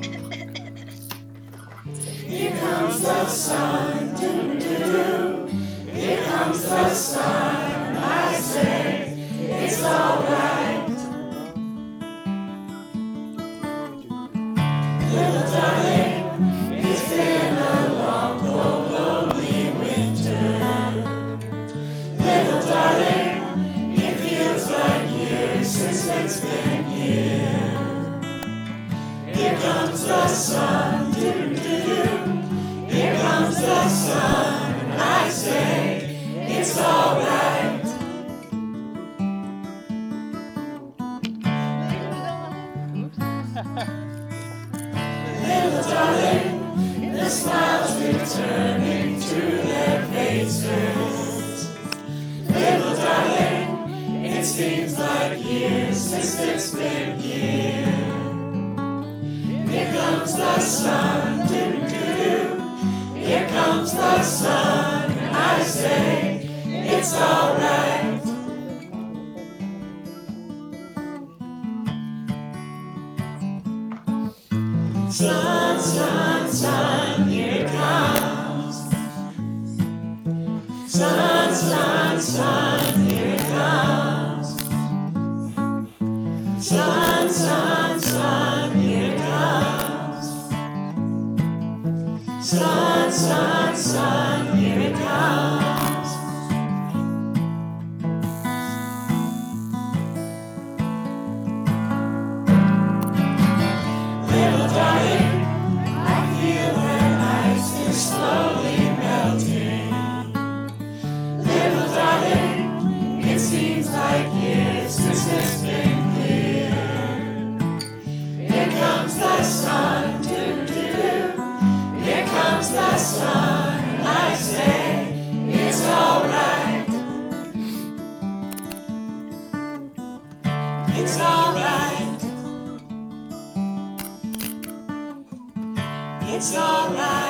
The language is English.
Here comes the sun, doo-doo-doo. Here comes the sun, I say, it's alright. Little darling, it's been a long, cold, lonely winter. Little darling, it feels like years since it's been here. Here comes the sun, doo-doo-doo. Here comes the sun, and I say, it's alright. Little darling, the smiles returning to their faces. Little darling, it seems like years since it's been here. Here comes the sun, doo-doo-doo. Here comes the sun, and I say, it's alright. Sun, sun, sun, here it comes. Sun, sun, sun, here it comes. Sun, sun, sun, here it comes. Sun, sun, sun, here it comes. Little darling, I feel that ice is slowly melting. Little darling, it seems like years since it's been here. Here comes the sun, doo-doo-doo. Here comes the sun, and I say, it's alright. It's alright. It's alright.